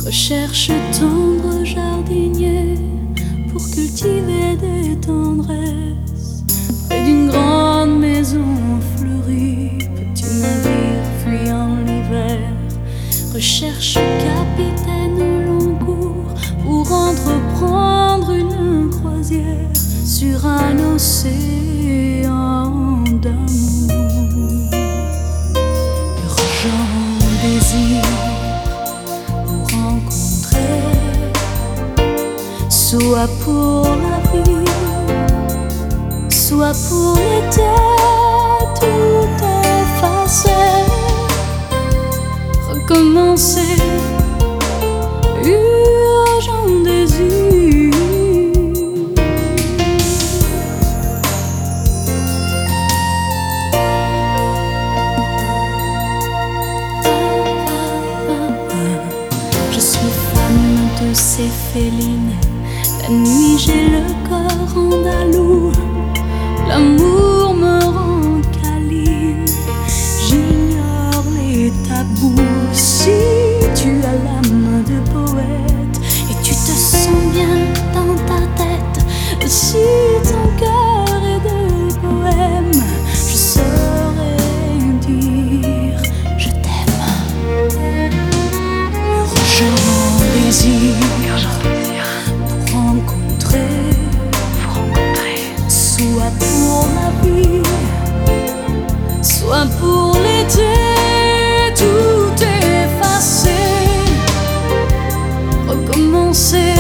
Recherche tendre jardinier pour cultiver des tendresses près d'une grande maison fleurie, petit navire fuyant l'hiver. Recherche capitaine au long cours pour entreprendre une croisière sur un océan d'amour. Urgent désir pour rencontrer, soit pour la vie, soit pour l'été, tout effacer, recommencer. Urgent désir. Je suis femme de ces félines. La nuit j'ai le corps andalou. L'amour me rend câline. J'ignore les tabous. Si tu as l'âme de poète et tu te sens bien dans ta tête, si ton cœur est de poème, je saurais dire je t'aime. Urgent désir pour rencontrer, soit pour la vie, soit pour l'été, tout effacer, recommencer.